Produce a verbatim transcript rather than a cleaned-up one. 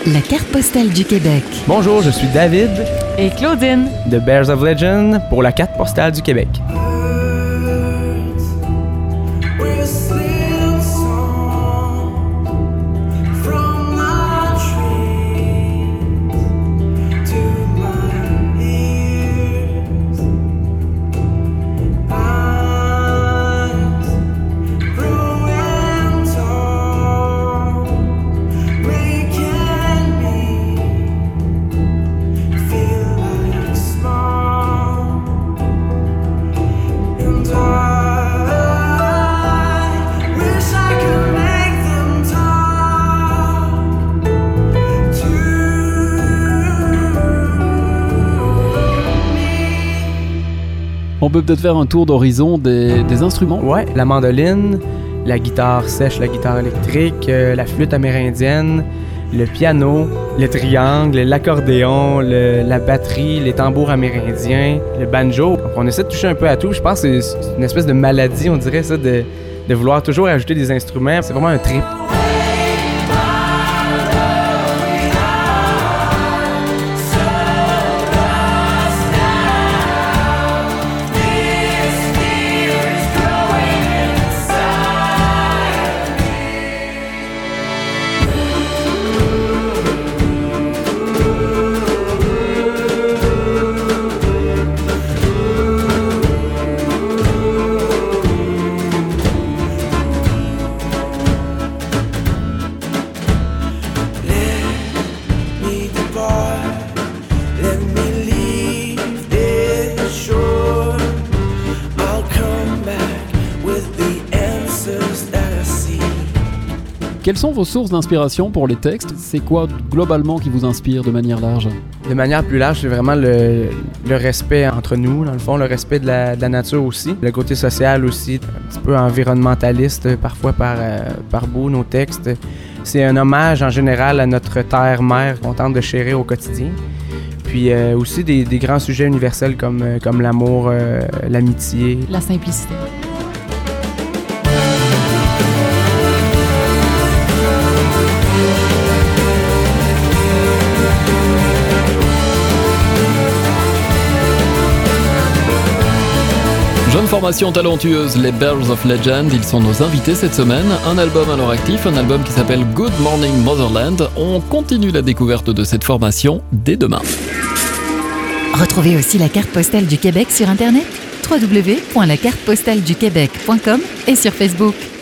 La carte postale du Québec. Bonjour, je suis David et Claudine de Bears of Legend pour la carte postale du Québec. On peut peut-être faire un tour d'horizon des, des instruments. Ouais, la mandoline, la guitare sèche, la guitare électrique, euh, la flûte amérindienne, le piano, le triangle, l'accordéon, le, la batterie, les tambours amérindiens, le banjo. Donc on essaie de toucher un peu à tout. Je pense que c'est une espèce de maladie, on dirait ça, de, de vouloir toujours ajouter des instruments. C'est vraiment un trip. Quelles sont vos sources d'inspiration pour les textes? C'est quoi globalement qui vous inspire de manière large? De manière plus large, c'est vraiment le, le respect entre nous, dans le fond, le respect de la, de la nature aussi. Le côté social aussi, un petit peu environnementaliste parfois par, euh, par bout, nos textes. C'est un hommage en général à notre terre-mère qu'on tente de chérir au quotidien. Puis euh, aussi des, des grands sujets universels comme, comme l'amour, euh, l'amitié. La simplicité. Jeune formation talentueuse, les Bears of Legend, ils sont nos invités cette semaine. Un album à leur actif, un album qui s'appelle Good Morning Motherland. On continue la découverte de cette formation dès demain. Retrouvez aussi la carte postale du Québec sur Internet, w w w point la carte postale du québec point com et sur Facebook.